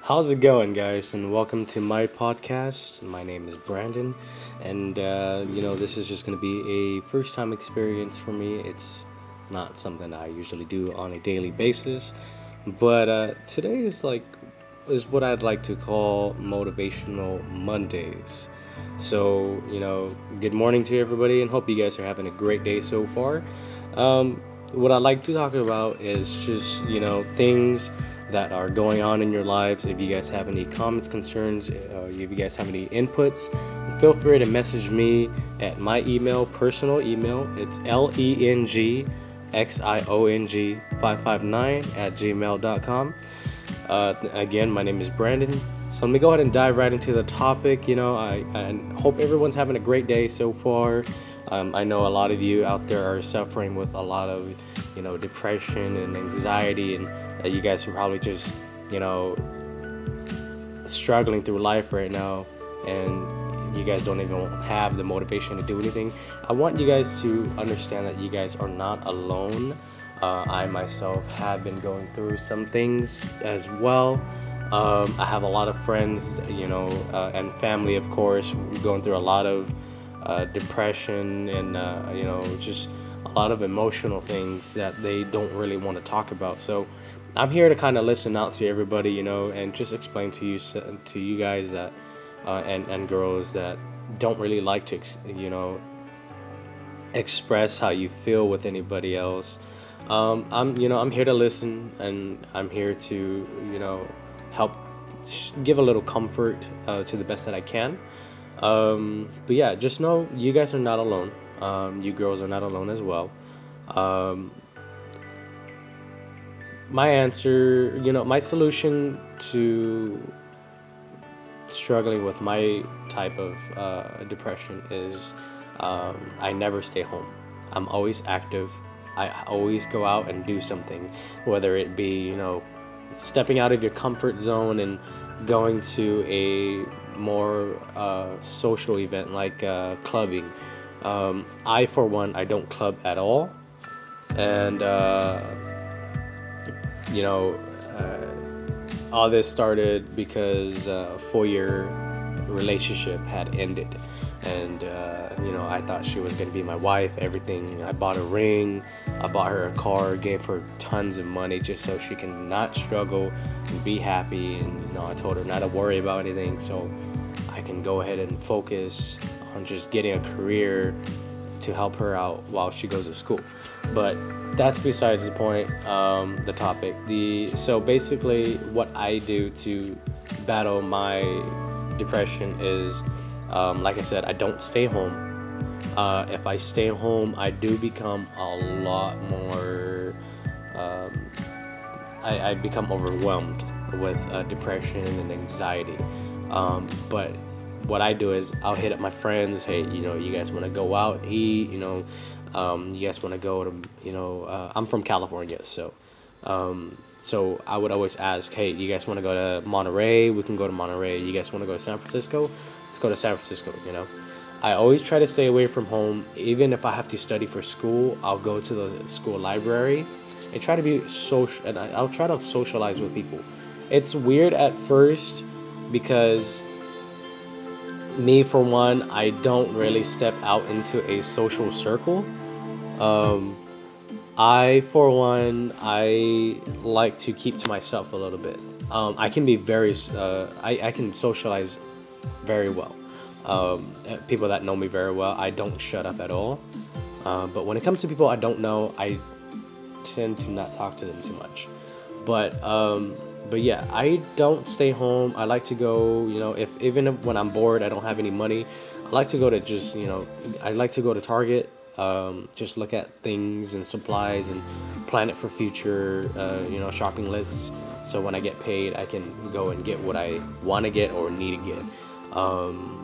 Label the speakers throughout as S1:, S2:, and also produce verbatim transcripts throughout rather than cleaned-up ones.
S1: How's it going, guys? And welcome to my podcast. My name is Brandon, and uh, you know, this is just going to be a first time experience for me. It's not something I usually do on a daily basis, but uh, today is like is what I'd like to call motivational Mondays. So, you know, good morning to everybody, and hope you guys are having a great day so far. Um, what I'd like to talk about is just, you know, things that are going on in your lives. If you guys have any comments, concerns, uh, if you guys have any inputs, feel free to message me at my email, personal email. It's L E N G X I O N G five five nine at gmail dot com. Uh, again, my name is Brandon. So let me go ahead and dive right into the topic. You know, I, I hope everyone's having a great day so far. Um, I know a lot of you out there are suffering with a lot of, you know, depression and anxiety, and uh, you guys are probably just, you know, struggling through life right now, and you guys don't even have the motivation to do anything. I want you guys to understand that you guys are not alone. Uh, I myself have been going through some things as well. Um, I have a lot of friends, you know, uh, and family, of course, going through a lot of uh, depression and, uh, you know, just a lot of emotional things that they don't really want to talk about. So I'm here to kind of listen out to everybody, you know, and just explain to you, to you guys that, uh, and, and girls that don't really like to, you know, express how you feel with anybody else. Um, I'm, you know, I'm here to listen, and I'm here to, you know, help give a little comfort uh, to the best that I can. Um, but yeah, just know you guys are not alone. Um, you girls are not alone as well. Um, my answer, you know, my solution to struggling with my type of uh, depression is um, I never stay home. I'm always active. I always go out and do something, whether it be, you know, stepping out of your comfort zone and going to a more uh, social event like uh, clubbing. Um, I, for one, I don't club at all, and uh, you know, uh, all this started because uh, a four-year relationship had ended, and uh, you know, I thought she was gonna be my wife. Everything. I bought a ring. I bought her a car. Gave her tons of money just so she can not struggle and be happy. And you know, I told her not to worry about anything, so I can go ahead and focus on just getting a career to help her out while she goes to school. But that's besides the point. Um, the topic. The so basically, what I do to battle my depression is, um, like I said, I don't stay home. Uh, if I stay home, I do become a lot more. Um, I, I become overwhelmed with uh, depression and anxiety. Um, but what I do is I'll hit up my friends. Hey, you know, you guys want to go out and eat? You know, um, you guys want to go to, you know, uh, I'm from California, so. Um, so I would always ask, hey, you guys want to go to Monterey? We can go to Monterey. You guys want to go to San Francisco? Let's go to San Francisco, you know. I always try to stay away from home. Even if I have to study for school, I'll go to the school library and try to be social, and I'll try to socialize with people. It's weird at first because me, for one, I don't really step out into a social circle. Um, I, for one, I like to keep to myself a little bit. Um, I can be very, uh, I, I can socialize very well. Um, people that know me very well, I don't shut up at all. Uh, but when it comes to people I don't know, I tend to not talk to them too much. But um, but yeah, I don't stay home. I like to go, you know, if even if when I'm bored, I don't have any money, I like to go to just, you know, I like to go to Target. Um, just look at things and supplies and plan it for future, uh, you know, shopping lists. So when I get paid, I can go and get what I want to get or need to get. Um,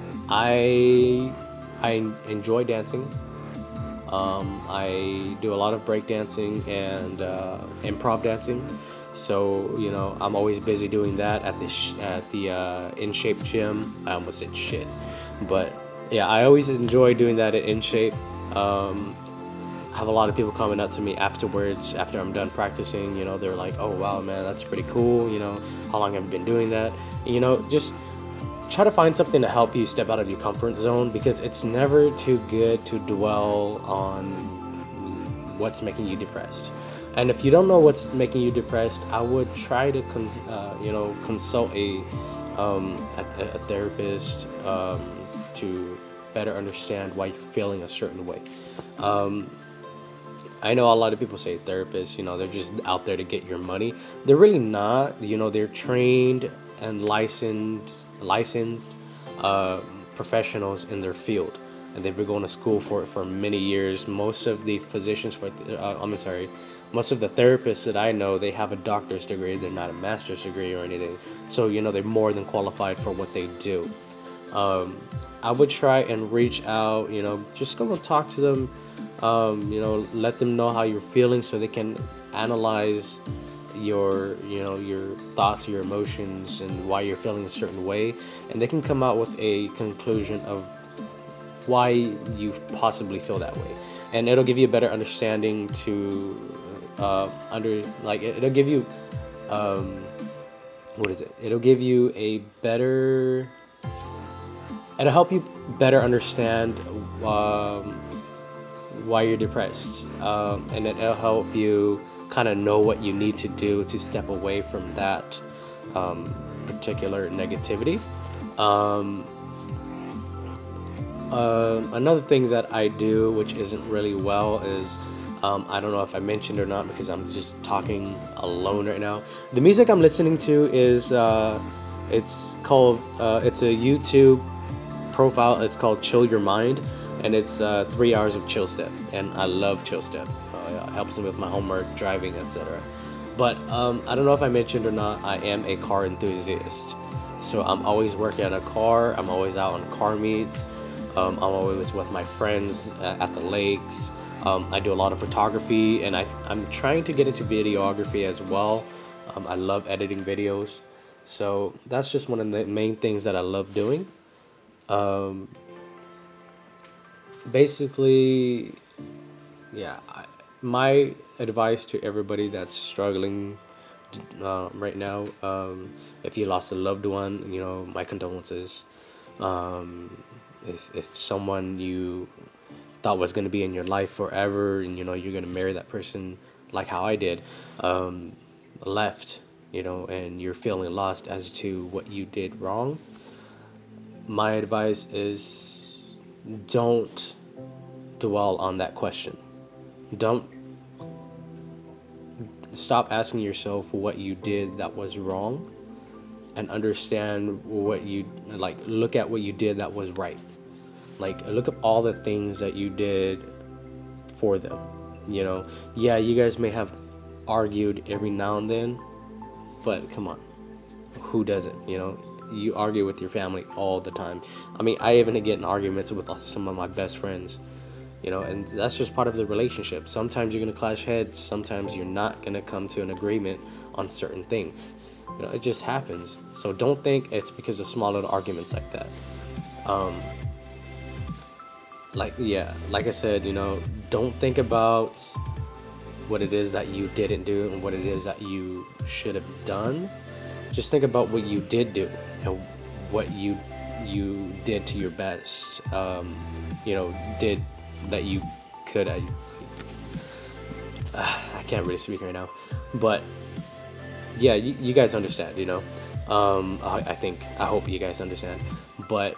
S1: I I enjoy dancing. Um, I do a lot of break dancing and uh, improv dancing. So you know, I'm always busy doing that at the sh- at the uh, In Shape gym. I almost said shit, but yeah, I always enjoy doing that at In Shape. Um, I have a lot of people coming up to me afterwards, after I'm done practicing. You know, they're like, "Oh wow, man, that's pretty cool." You know, how long have you been doing that? And, you know, just try to find something to help you step out of your comfort zone, because it's never too good to dwell on what's making you depressed. And if you don't know what's making you depressed, I would try to cons- uh, you know consult a um, a, a therapist um, to better understand why you're feeling a certain way. Um, I know a lot of people say therapists, you know, they're just out there to get your money. They're really not. You know, they're trained and licensed licensed uh, professionals in their field, and they've been going to school for it for many years. Most of the physicians for uh, I'm sorry, most of the therapists that I know, they have a doctor's degree. They're not a master's degree or anything. So you know, they're more than qualified for what they do. Um, I would try and reach out. You know, just go and talk to them. Um, you know, let them know how you're feeling so they can analyze your you know your thoughts, your emotions, and why you're feeling a certain way, and they can come out with a conclusion of why you possibly feel that way, and it'll give you a better understanding to uh, under like it- it'll give you um, what is it it'll give you a better it'll help you better understand um, why you're depressed, um, and it'll help you kind of know what you need to do to step away from that um, particular negativity. Um, uh, Another thing that I do, which isn't really well, is um, I don't know if I mentioned or not because I'm just talking alone right now. The music I'm listening to is uh, it's called uh, it's a YouTube profile. It's called Chill Your Mind, and it's uh, three hours of chill step, and I love chill step. Uh, it helps me with my homework, driving, et cetera. But um, I don't know if I mentioned or not, I am a car enthusiast. So I'm always working on a car. I'm always out on car meets. Um, I'm always with my friends uh, at the lakes. Um, I do a lot of photography, and I, I'm trying to get into videography as well. Um, I love editing videos. So that's just one of the main things that I love doing. Um, basically, yeah, I, my advice to everybody that's struggling uh, right now, um, if you lost a loved one, you know, my condolences. Um, if, if someone you thought was going to be in your life forever, and you know you're going to marry that person like how I did, um, left, you know, and you're feeling lost as to what you did wrong, my advice is don't dwell on that question. Don't stop asking yourself what you did that was wrong, and understand what you like look at what you did that was right. Like, look at all the things that you did for them. You know, yeah, you guys may have argued every now and then, but come on, who doesn't? You know, you argue with your family all the time. I mean, I even get in arguments with some of my best friends, you know, and that's just part of the relationship. Sometimes you're gonna clash heads, sometimes you're not gonna come to an agreement on certain things. You know, it just happens. So don't think it's because of small little arguments like that. Um, like yeah, like I said, you know, don't think about what it is that you didn't do and what it is that you should have done. Just think about what you did do and what you you did to your best. Um, you know, did that you could. I, uh, I can't really speak right now, but yeah, you, you guys understand. You know, um, I, I think I hope you guys understand, but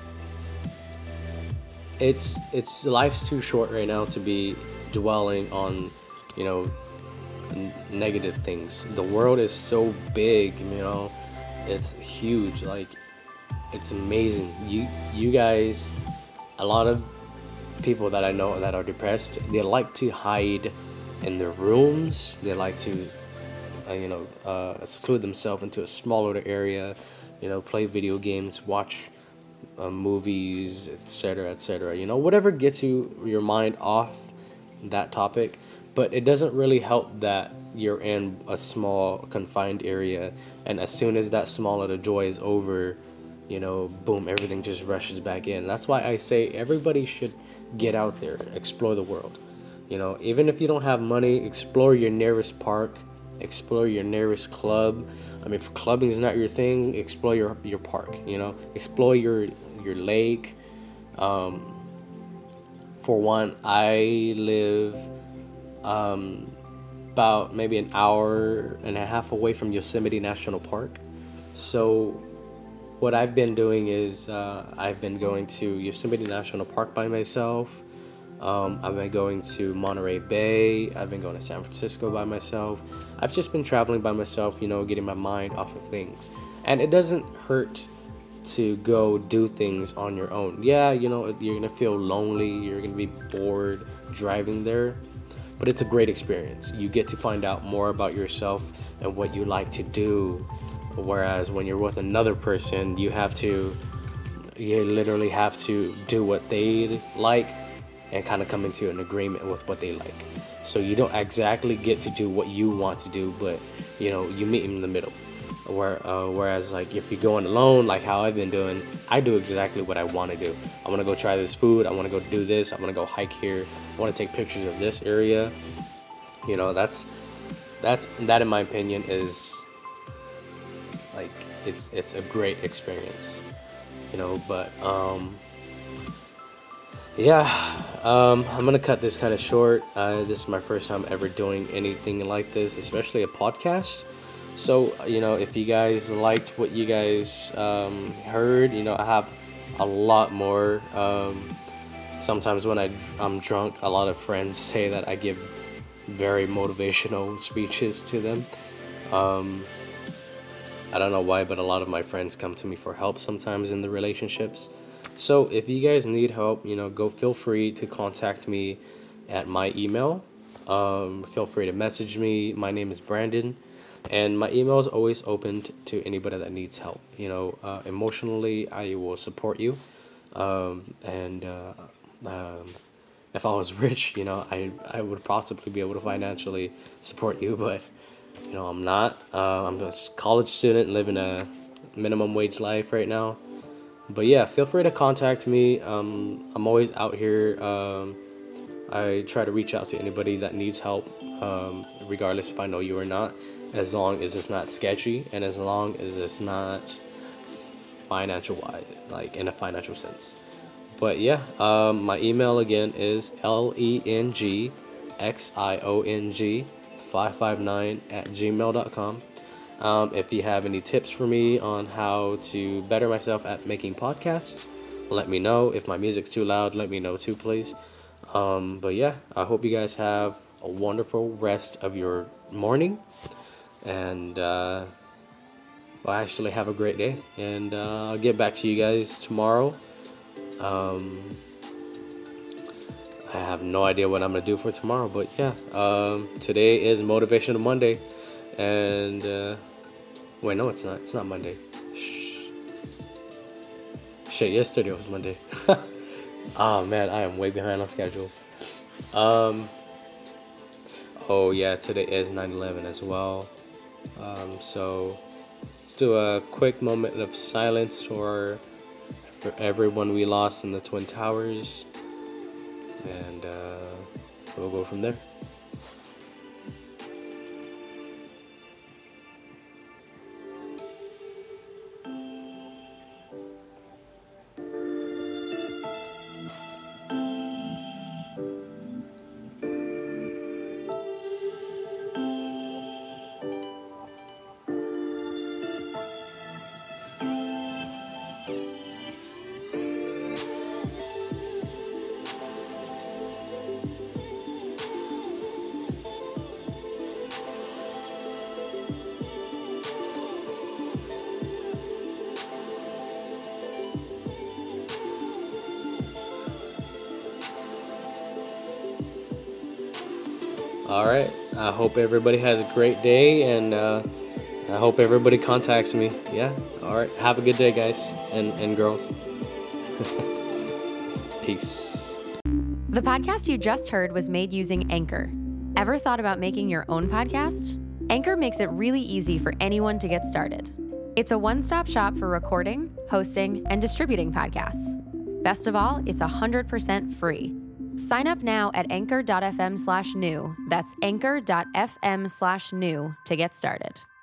S1: it's it's life's too short right now to be dwelling on, you know, n- negative things. The world is so big, you know, it's huge. Like, it's amazing. You you guys, a lot of people that I know that are depressed, they like to hide in their rooms. They like to, uh, you know, uh, seclude themselves into a small little area. You know, play video games, watch uh, movies, et cetera, et cetera. You know, whatever gets you your mind off that topic. But it doesn't really help that you're in a small confined area, and as soon as that small little joy is over, you know, boom, everything just rushes back in. That's why I say everybody should get out there, explore the world. You know, even if you don't have money, explore your nearest park, explore your nearest club. I mean, if clubbing is not your thing, explore your your park. You know, explore your your lake. Um, for one, I live um, about maybe an hour and a half away from Yosemite National Park. So what I've been doing is uh, I've been going to Yosemite National Park by myself. Um, I've been going to Monterey Bay. I've been going to San Francisco by myself. I've just been traveling by myself, you know, getting my mind off of things. And it doesn't hurt to go do things on your own. Yeah, you know, you're going to feel lonely. You're going to be bored driving there. But it's a great experience. You get to find out more about yourself and what you like to do. Whereas when you're with another person, you have to, you literally have to do what they like and kind of come into an agreement with what they like. So you don't exactly get to do what you want to do, but you know, you meet in the middle. Where, uh, whereas like if you're going alone, like how I've been doing, I do exactly what I want to do. I want to go try this food. I want to go do this. I want to go hike here. I want to take pictures of this area. You know, that's that's that in my opinion is like it's it's a great experience. You know, but um, yeah, um, I'm gonna cut this kind of short. Uh, this is my first time ever doing anything like this, especially a podcast. So, you know, if you guys liked what you guys um, heard, you know, I have a lot more. Um, sometimes when I, I'm drunk, a lot of friends say that I give very motivational speeches to them. Um, I don't know why, but a lot of my friends come to me for help sometimes in the relationships. So if you guys need help, you know, go feel free to contact me at my email. Um, feel free to message me. My name is Brandon. And my email is always open to anybody that needs help. You know, uh, emotionally, I will support you. Um, and uh, um, if I was rich, you know, I, I would possibly be able to financially support you. But, you know, I'm not. Uh, I'm a college student living a minimum wage life right now. But, yeah, feel free to contact me. Um, I'm always out here. Um, I try to reach out to anybody that needs help, um, regardless if I know you or not. As long as it's not sketchy and as long as it's not financial wise, like in a financial sense. But yeah, um, my email again is L E N G X I O N G five five nine at gmail dot com. Um, if you have any tips for me on how to better myself at making podcasts, let me know. If my music's too loud, let me know too, please. Um, but yeah, I hope you guys have a wonderful rest of your morning. And uh, well, actually have a great day, and uh, I'll get back to you guys tomorrow. Um, I have no idea what I'm gonna do for tomorrow, but yeah, um, today is Motivational Monday, and uh, wait, no, it's not. It's not Monday. Shh. Shit, yesterday was Monday. Oh man, I am way behind on schedule. Um, oh yeah, today is nine eleven as well. Um, so let's do a quick moment of silence for, for everyone we lost in the Twin Towers, and uh, we'll go from there. All right. I hope everybody has a great day, and uh, I hope everybody contacts me. Yeah. All right. Have a good day, guys and, and girls. Peace.
S2: The podcast you just heard was made using Anchor. Ever thought about making your own podcast? Anchor makes it really easy for anyone to get started. It's a one-stop shop for recording, hosting, and distributing podcasts. Best of all, it's one hundred percent free. Sign up now at anchor.fm slash new. That's anchor.fm slash new to get started.